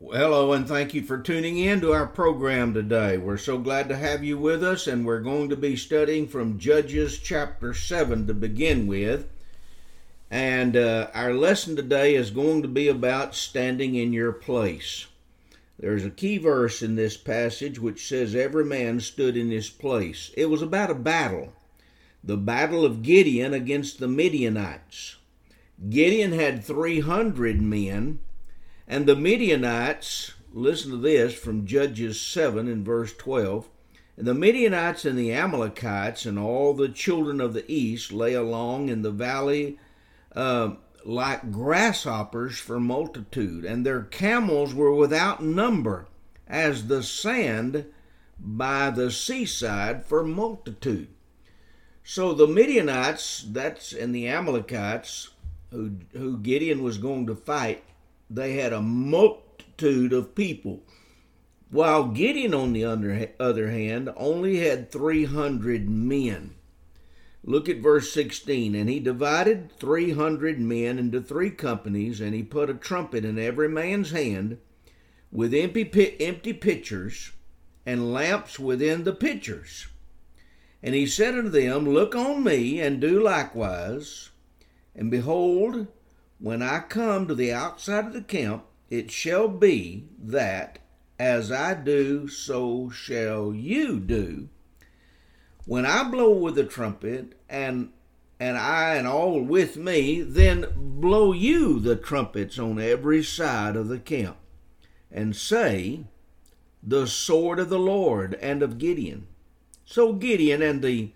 Hello, and thank you for tuning in to our program today. We're so glad to have you with us, and we're going to be studying from Judges chapter 7 to begin with. And our lesson today is going to be about standing in your place. There's a key verse in this passage which says, "Every man stood in his place." It was about a battle, the battle of Gideon against the Midianites. Gideon had 300 men, and the Midianites, listen to this from Judges 7 and verse 12, "And the Midianites and the Amalekites and all the children of the east lay along in the valley like grasshoppers for multitude, and their camels were without number, as the sand by the seaside for multitude." So the Midianites, and the Amalekites, who Gideon was going to fight, they had a multitude of people, while Gideon, on the other hand, only had 300 men. Look at verse 16. "And he divided 300 men into 3 companies, and he put a trumpet in every man's hand, with empty pitchers, and lamps within the pitchers. And he said unto them, Look on me, and do likewise. And behold, when I come to the outside of the camp, it shall be that as I do, so shall you do. When I blow with the trumpet, and I and all with me, then blow you the trumpets on every side of the camp, and say, The sword of the Lord and of Gideon." So Gideon and the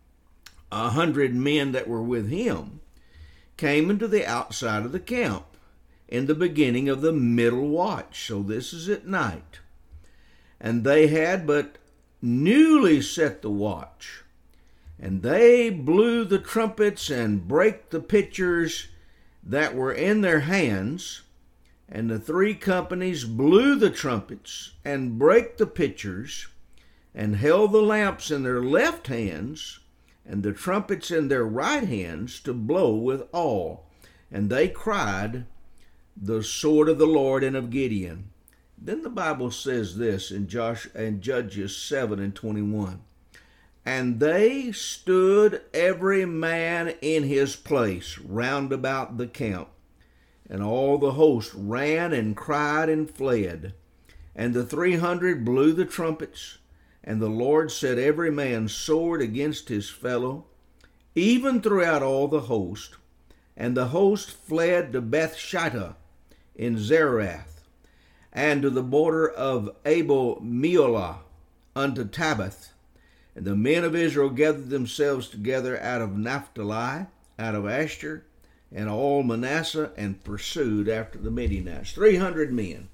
100 men that were with him came into the outside of the camp in the beginning of the middle watch. So this is at night. And they had but newly set the watch. And they blew the trumpets and brake the pitchers that were in their hands. And the 3 companies blew the trumpets and brake the pitchers, and held the lamps in their left hands, and the trumpets in their right hands to blow withal. And they cried, The sword of the Lord and of Gideon. Then the Bible says this in Judges 7 and 21. "And they stood every man in his place round about the camp. And all the host ran and cried and fled. And the 300 blew the trumpets. And the Lord set every man's sword against his fellow, even throughout all the host. And the host fled to Bethshittah in Zerath, and to the border of Abel Meolah unto Tabbath. And the men of Israel gathered themselves together out of Naphtali, out of Asher, and all Manasseh, and pursued after the Midianites." 300 men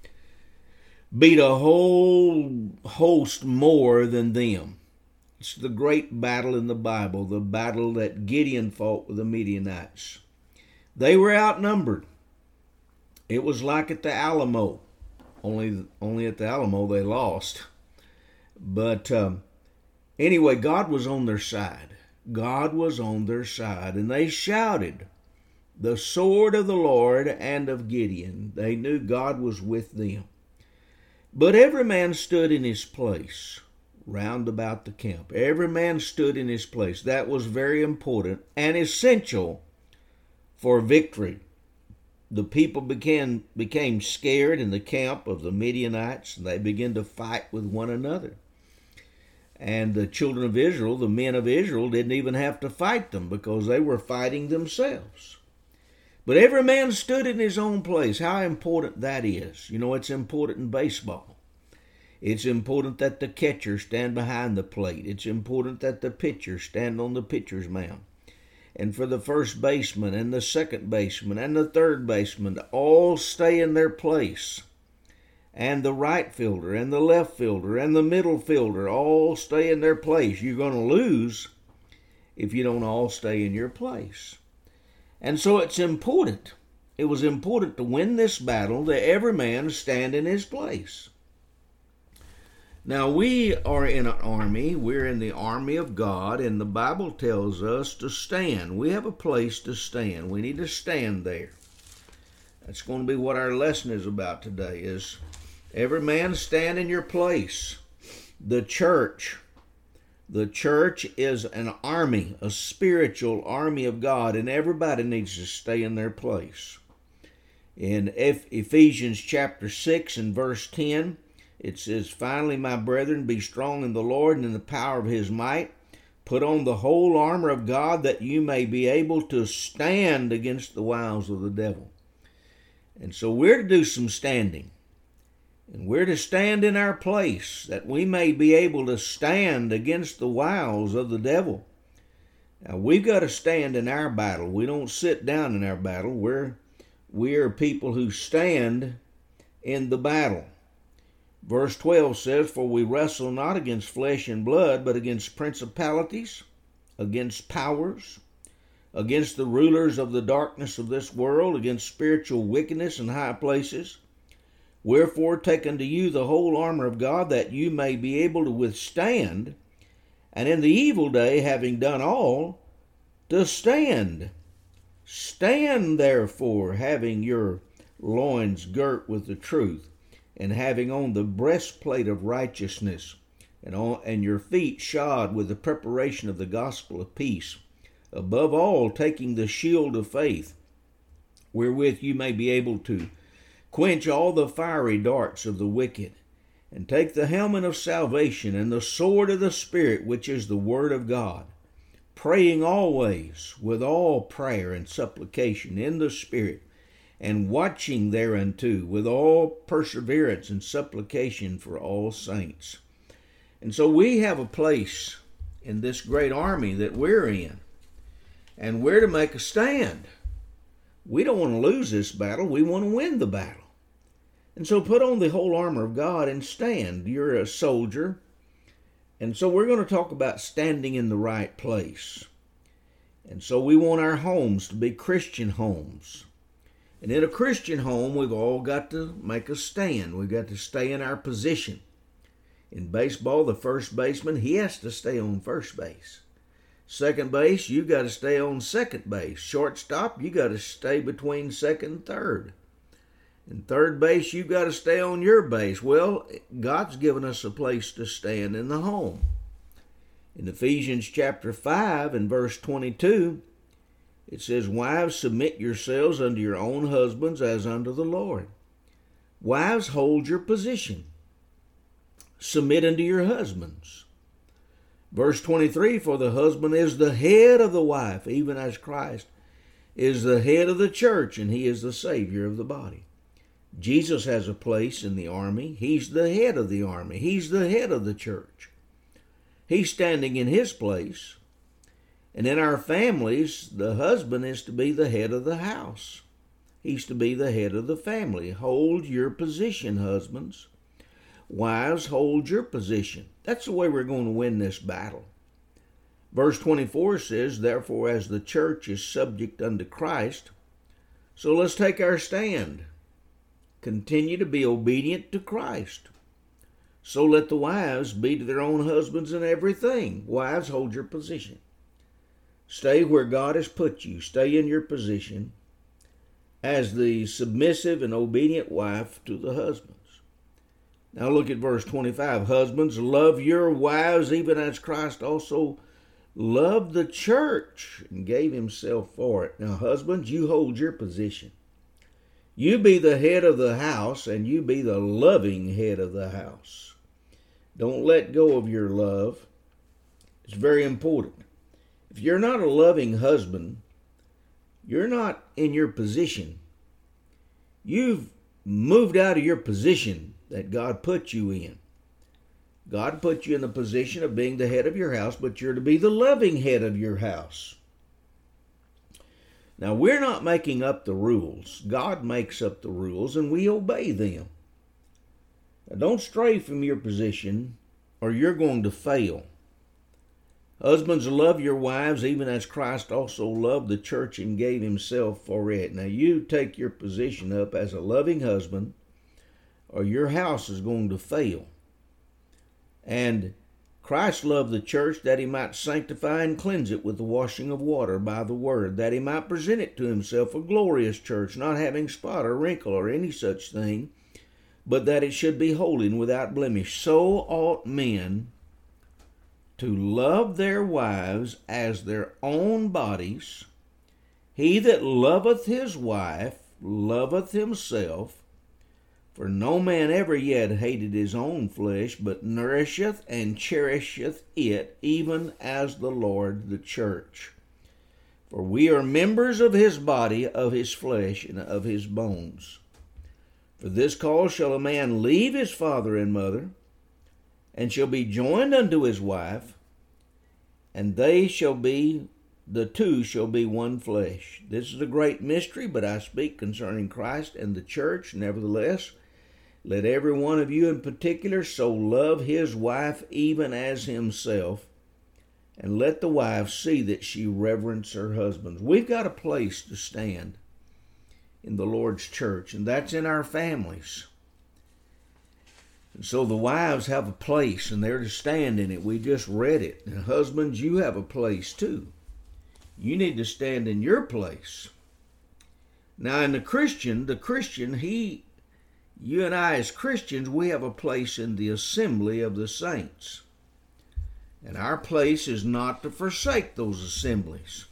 beat a whole host more than them. It's the great battle in the Bible, the battle that Gideon fought with the Midianites. They were outnumbered. It was like at the Alamo. Only at the Alamo they lost. But anyway, God was on their side. God was on their side. And they shouted, "The sword of the Lord and of Gideon." They knew God was with them. But every man stood in his place round about the camp. Every man stood in his place. That was very important and essential for victory. The people became scared in the camp of the Midianites, and they began to fight with one another. And the children of Israel, the men of Israel, didn't even have to fight them because they were fighting themselves. But every man stood in his own place. How important that is. You know, it's important in baseball. It's important that the catcher stand behind the plate. It's important that the pitcher stand on the pitcher's mound. And for the first baseman and the second baseman and the third baseman to all stay in their place. And the right fielder and the left fielder and the middle fielder all stay in their place. You're going to lose if you don't all stay in your place. And so it's important. It was important to win this battle that every man stand in his place. Now, we are in an army. We're in the army of God, and the Bible tells us to stand. We have a place to stand. We need to stand there. That's going to be what our lesson is about today, is every man stand in your place. The church is an army, a spiritual army of God, and everybody needs to stay in their place. In Ephesians chapter 6 and verse 10, it says, "Finally, my brethren, be strong in the Lord and in the power of his might. Put on the whole armor of God, that you may be able to stand against the wiles of the devil." And so we're to do some standing. And we're to stand in our place, that we may be able to stand against the wiles of the devil. Now, we've got to stand in our battle. We don't sit down in our battle. We are people who stand in the battle. Verse 12 says, "For we wrestle not against flesh and blood, but against principalities, against powers, against the rulers of the darkness of this world, against spiritual wickedness in high places. Wherefore take unto you the whole armor of God, that you may be able to withstand, and in the evil day, having done all, to stand. Stand therefore, having your loins girt with the truth, and having on the breastplate of righteousness, and your feet shod with the preparation of the gospel of peace. Above all, taking the shield of faith, wherewith you may be able to quench all the fiery darts of the wicked, and take the helmet of salvation and the sword of the Spirit, which is the word of God, praying always with all prayer and supplication in the Spirit, and watching thereunto with all perseverance and supplication for all saints." And so we have a place in this great army that we're in, and we're to make a stand. We don't want to lose this battle. We want to win the battle. And so put on the whole armor of God and stand. You're a soldier. And so we're going to talk about standing in the right place. And so we want our homes to be Christian homes. And in a Christian home, we've all got to make a stand. We've got to stay in our position. In baseball, the first baseman, he has to stay on first base. Second base, you got to stay on second base. Shortstop, you got to stay between second and third. In third base, you got to stay on your base. Well, God's given us a place to stand in the home. In Ephesians chapter 5 and verse 22, it says, "Wives, submit yourselves unto your own husbands as unto the Lord." Wives, hold your position. Submit unto your husbands. Verse 23, "For the husband is the head of the wife, even as Christ is the head of the church, and he is the Savior of the body." Jesus has a place in the army. He's the head of the army. He's the head of the church. He's standing in his place. And in our families, the husband is to be the head of the house. He's to be the head of the family. Hold your position, husbands. Wives, hold your position. That's the way we're going to win this battle. Verse 24 says, "Therefore, as the church is subject unto Christ," so let's take our stand. Continue to be obedient to Christ. "So let the wives be to their own husbands in everything." Wives, hold your position. Stay where God has put you. Stay in your position as the submissive and obedient wife to the husbands. Now look at verse 25. "Husbands, love your wives even as Christ also loved the church and gave himself for it." Now husbands, you hold your position. You be the head of the house, and you be the loving head of the house. Don't let go of your love. It's very important. If you're not a loving husband, you're not in your position. You've moved out of your position that God put you in. God put you in the position of being the head of your house, but you're to be the loving head of your house. Now, we're not making up the rules. God makes up the rules, and we obey them. Now, don't stray from your position, or you're going to fail. Husbands, love your wives, even as Christ also loved the church and gave himself for it. Now, you take your position up as a loving husband, or your house is going to fail. And Christ loved the church that he might sanctify and cleanse it with the washing of water by the word, that he might present it to himself a glorious church, not having spot or wrinkle or any such thing, but that it should be holy and without blemish. So ought men to love their wives as their own bodies. He that loveth his wife loveth himself. For no man ever yet hated his own flesh, but nourisheth and cherisheth it, even as the Lord the church. For we are members of his body, of his flesh, and of his bones. For this cause shall a man leave his father and mother, and shall be joined unto his wife, and the two shall be one flesh. This is a great mystery, but I speak concerning Christ and the church. Nevertheless, let every one of you in particular so love his wife even as himself, and let the wife see that she reverence her husband. We've got a place to stand in the Lord's church, and that's in our families. And so the wives have a place, and they're to stand in it. We just read it. And husbands, you have a place too. You need to stand in your place. Now, in the Christian, you and I as Christians, we have a place in the assembly of the saints. And our place is not to forsake those assemblies.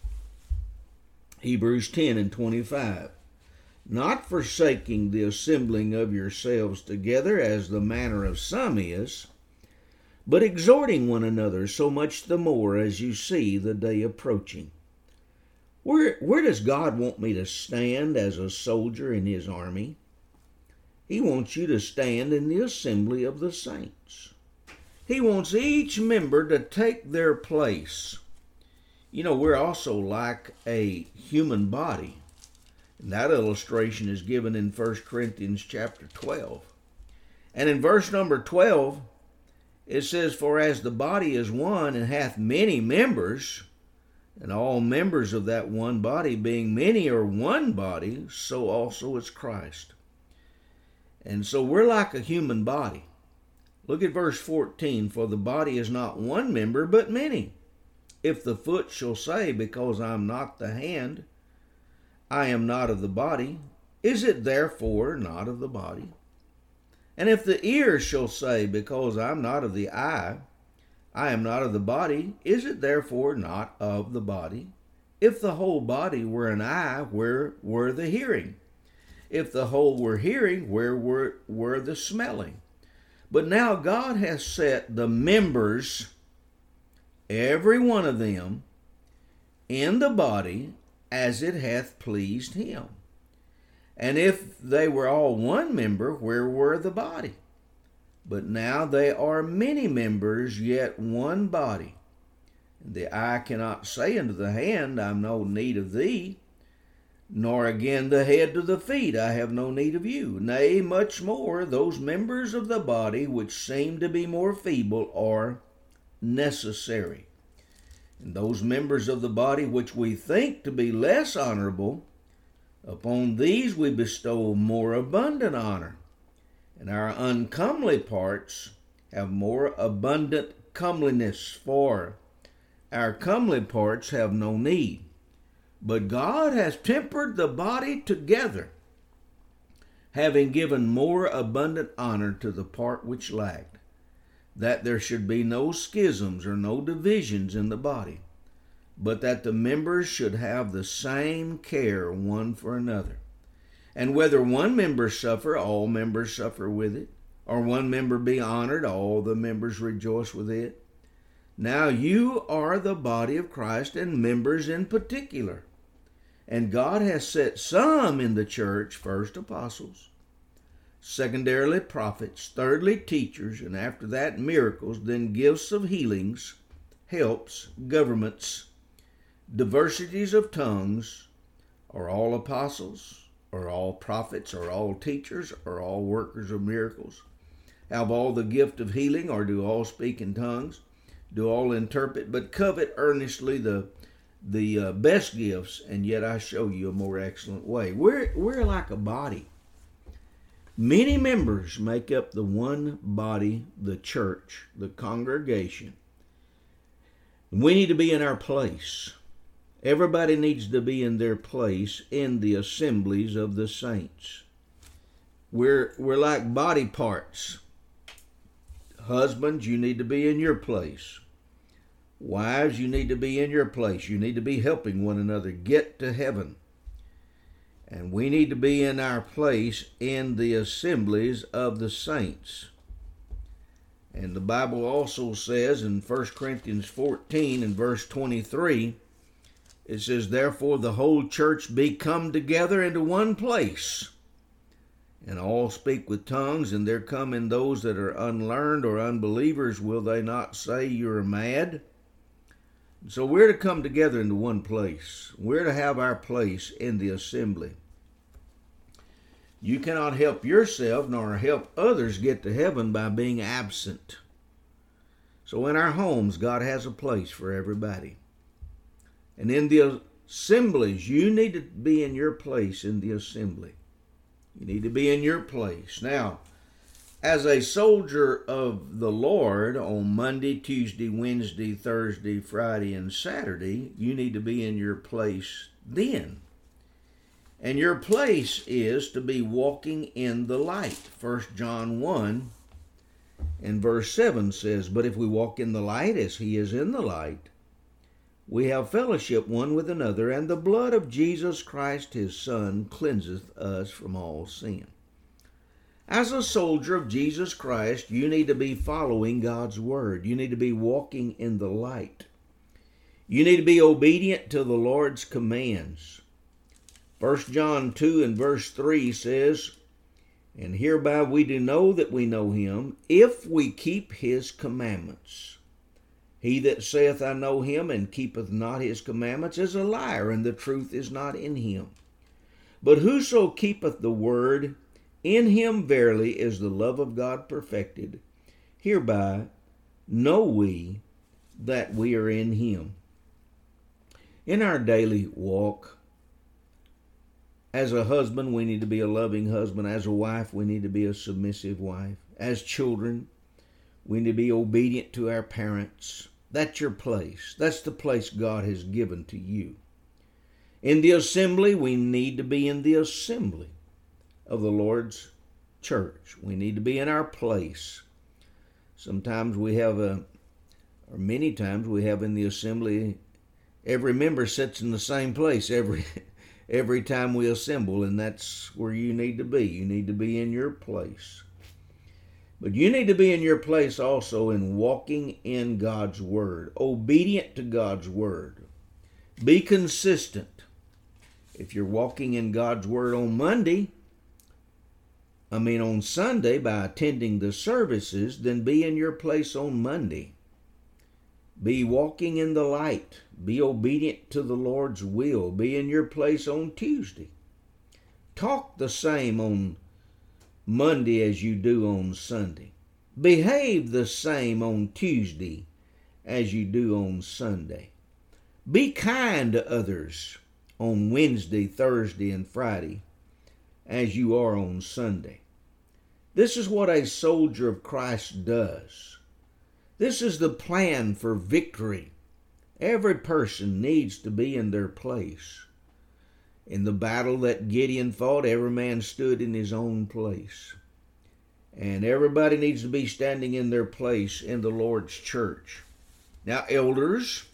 Hebrews 10:25. Not forsaking the assembling of yourselves together, as the manner of some is, but exhorting one another, so much the more as you see the day approaching. Where does God want me to stand as a soldier in his army? He wants you to stand in the assembly of the saints. He wants each member to take their place. You know, we're also like a human body. And that illustration is given in 1 Corinthians chapter 12. And in verse number 12, it says, For as the body is one and hath many members, and all members of that one body, being many, are one body, so also is Christ. And so we're like a human body. Look at verse 14. For the body is not one member, but many. If the foot shall say, Because I am not the hand, I am not of the body, is it therefore not of the body? And if the ear shall say, Because I am not of the eye, I am not of the body, is it therefore not of the body? If the whole body were an eye, where were the hearing? If the whole were hearing, where were the smelling? But now God has set the members, every one of them, in the body as it hath pleased him. And if they were all one member, where were the body? But now they are many members, yet one body. And the eye cannot say unto the hand, I have no need of thee, nor again the head to the feet, I have no need of you. Nay, much more, those members of the body which seem to be more feeble are necessary. And those members of the body which we think to be less honorable, upon these we bestow more abundant honor. And our uncomely parts have more abundant comeliness, for our comely parts have no need. But God has tempered the body together, having given more abundant honor to the part which lacked, that there should be no schisms or no divisions in the body, but that the members should have the same care one for another. And whether one member suffer, all members suffer with it, or one member be honored, all the members rejoice with it. Now you are the body of Christ, and members in particular. And God has set some in the church, first apostles, secondarily prophets, thirdly teachers, and after that miracles, then gifts of healings, helps, governments, diversities of tongues. Are all apostles, or all prophets, or all teachers, or all workers of miracles? Have all the gift of healing, or do all speak in tongues? Do all interpret? But covet earnestly the best gifts, and yet I show you a more excellent way. We're like a body. Many members make up the one body, the church, the congregation. We need to be in our place. Everybody needs to be in their place in the assemblies of the saints. We're like body parts. Husbands, you need to be in your place. Wives, you need to be in your place. You need to be helping one another get to heaven. And we need to be in our place in the assemblies of the saints. And the Bible also says in 1 Corinthians 14 and verse 23, it says, therefore the whole church be come together into one place, and all speak with tongues, and there come in those that are unlearned or unbelievers, will they not say you're mad? So we're to come together into one place. We're to have our place in the assembly. You cannot help yourself nor help others get to heaven by being absent. So in our homes, God has a place for everybody. And in the assemblies, you need to be in your place in the assembly. You need to be in your place. Now, as a soldier of the Lord on Monday, Tuesday, Wednesday, Thursday, Friday, and Saturday, you need to be in your place then. And your place is to be walking in the light. 1 John 1 and verse 7 says, but if we walk in the light as he is in the light, we have fellowship one with another, and the blood of Jesus Christ his Son cleanseth us from all sin. As a soldier of Jesus Christ, you need to be following God's word. You need to be walking in the light. You need to be obedient to the Lord's commands. 1 John 2 and verse 3 says, and hereby we do know that we know him, if we keep his commandments. He that saith, I know him, and keepeth not his commandments, is a liar, and the truth is not in him. But whoso keepeth the word, in him verily is the love of God perfected. Hereby know we that we are in him. In our daily walk, as a husband, we need to be a loving husband. As a wife, we need to be a submissive wife. As children, we need to be obedient to our parents. That's your place. That's the place God has given to you. In the assembly, we need to be in the assembly of the Lord's church. We need to be in our place. Sometimes we have or many times we have in the assembly, every member sits in the same place every time we assemble, and that's where you need to be. You need to be in your place. But you need to be in your place also in walking in God's word, obedient to God's word. Be consistent. If you're walking in God's word on on Sunday by attending the services, then be in your place on Monday. Be walking in the light. Be obedient to the Lord's will. Be in your place on Tuesday. Talk the same on Monday as you do on Sunday. Behave the same on Tuesday as you do on Sunday. Be kind to others on Wednesday, Thursday, and Friday as you are on Sunday. This is what a soldier of Christ does. This is the plan for victory. Every person needs to be in their place. In the battle that Gideon fought, every man stood in his own place. And everybody needs to be standing in their place in the Lord's church. Now, elders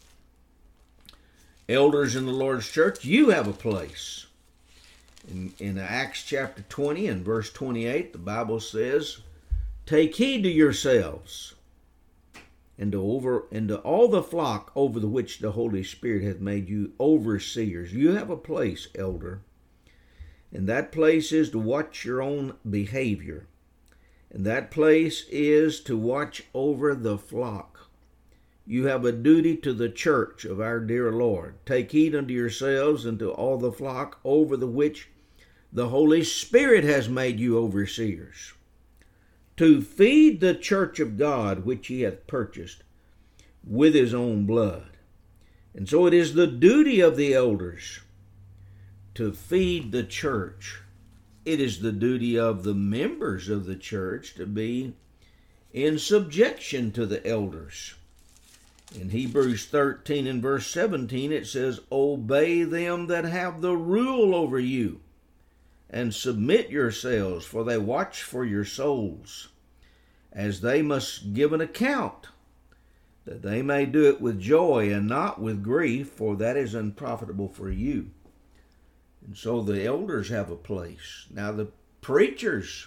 in the Lord's church, you have a place. In Acts chapter 20 and verse 28, the Bible says, take heed to yourselves and to all the flock over the which the Holy Spirit hath made you overseers. You have a place, elder. And that place is to watch your own behavior. And that place is to watch over the flock. You have a duty to the church of our dear Lord. Take heed unto yourselves and to all the flock over the which the Holy Spirit has made you overseers, to feed the church of God which he hath purchased with his own blood. And so it is the duty of the elders to feed the church. It is the duty of the members of the church to be in subjection to the elders. In Hebrews 13 and verse 17 it says, "Obey them that have the rule over you, and submit yourselves, for they watch for your souls, as they must give an account, that they may do it with joy and not with grief, for that is unprofitable for you." And so the elders have a place. Now the preachers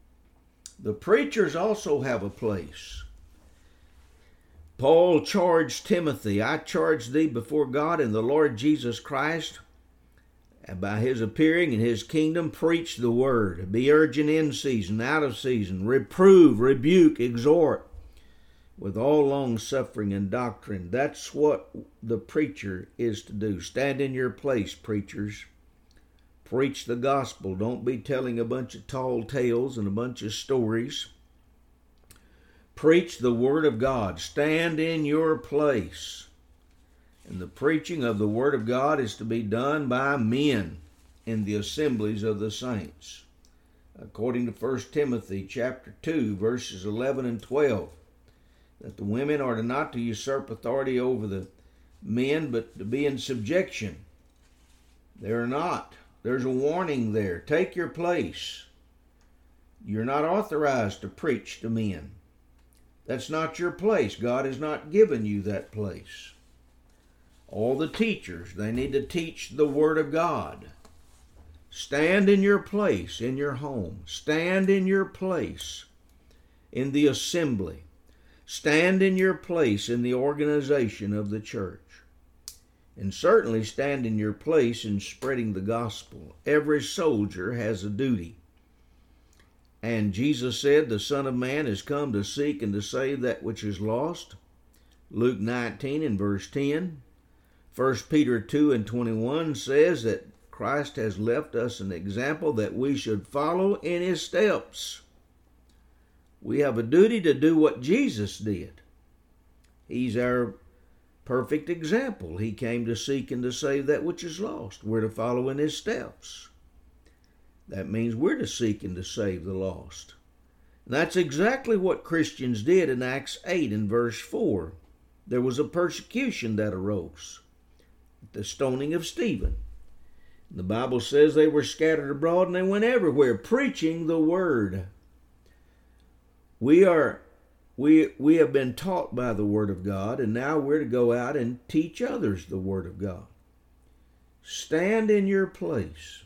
also have a place. Paul charged Timothy, "I charge thee before God and the Lord Jesus Christ, and by his appearing in his kingdom, preach the word. Be urgent in season, out of season, reprove, rebuke, exhort, with all long suffering and doctrine." That's what the preacher is to do. Stand in your place, preachers. Preach the gospel. Don't be telling a bunch of tall tales and a bunch of stories. Preach the word of God. Stand in your place. And the preaching of the word of God is to be done by men in the assemblies of the saints. According to 1 Timothy chapter 2, verses 11 and 12, that the women are not to usurp authority over the men, but to be in subjection. They're not. There's a warning there. Take your place. You're not authorized to preach to men. That's not your place. God has not given you that place. All the teachers, they need to teach the Word of God. Stand in your place in your home. Stand in your place in the assembly. Stand in your place in the organization of the church. And certainly stand in your place in spreading the gospel. Every soldier has a duty. And Jesus said, "The Son of Man is come to seek and to save that which is lost." Luke 19 and verse 10. 1 Peter 2 and 21 says that Christ has left us an example that we should follow in his steps. We have a duty to do what Jesus did. He's our perfect example. He came to seek and to save that which is lost. We're to follow in his steps. That means we're to seek and to save the lost. And that's exactly what Christians did in Acts 8 and verse 4. There was a persecution that arose, the stoning of Stephen. The Bible says they were scattered abroad and they went everywhere preaching the word. We have been taught by the Word of God, and now we're to go out and teach others the Word of God. Stand in your place.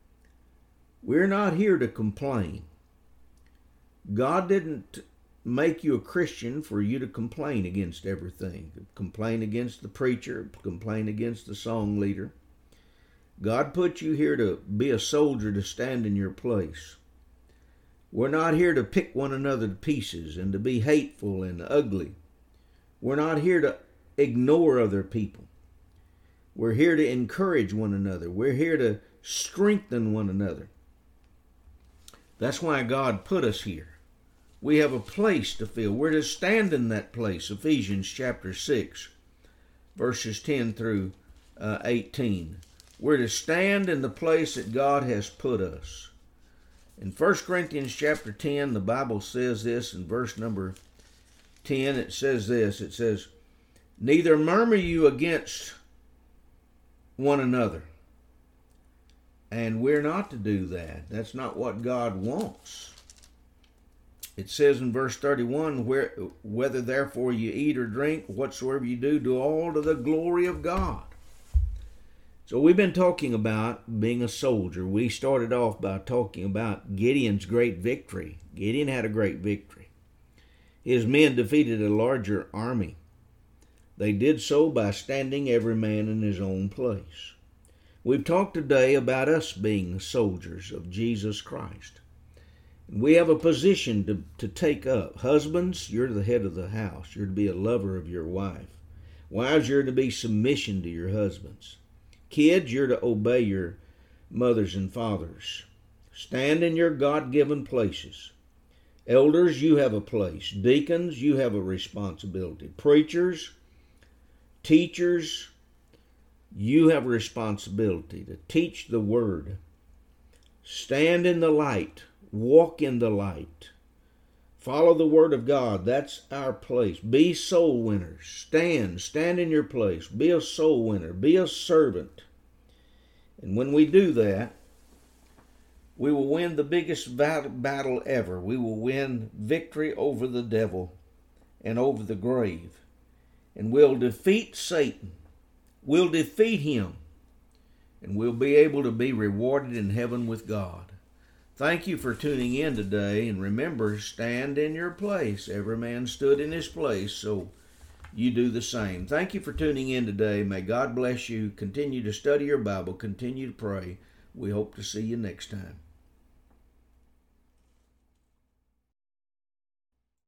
We're not here to complain. God didn't make you a Christian for you to complain against everything. Complain against the preacher, complain against the song leader. God put you here to be a soldier, to stand in your place. We're not here to pick one another to pieces and to be hateful and ugly. We're not here to ignore other people. We're here to encourage one another. We're here to strengthen one another. That's why God put us here. We have a place to fill. We're to stand in that place. Ephesians chapter 6, verses 10 through 18. We're to stand in the place that God has put us. In 1 Corinthians chapter 10, the Bible says this in verse number 10. It says this. It says, "Neither murmur you against one another." And we're not to do that. That's not what God wants. It says in verse 31, "Whether therefore you eat or drink, whatsoever you do, do all to the glory of God." So we've been talking about being a soldier. We started off by talking about Gideon's great victory. Gideon had a great victory. His men defeated a larger army. They did so by standing every man in his own place. We've talked today about us being soldiers of Jesus Christ. We have a position to take up. Husbands, you're the head of the house. You're to be a lover of your wife. Wives, you're to be submission to your husbands. Kids, you're to obey your mothers and fathers. Stand in your God-given places. Elders, you have a place. Deacons, you have a responsibility. Preachers, teachers, you have a responsibility to teach the word. Stand in the light. Walk in the light. Follow the Word of God. That's our place. Be soul winners. Stand in your place. Be a soul winner. Be a servant. And when we do that, we will win the biggest battle ever. We will win victory over the devil and over the grave. And we'll defeat Satan. We'll defeat him. And we'll be able to be rewarded in heaven with God. Thank you for tuning in today, and remember, stand in your place. Every man stood in his place, so you do the same. Thank you for tuning in today. May God bless you. Continue to study your Bible. Continue to pray. We hope to see you next time.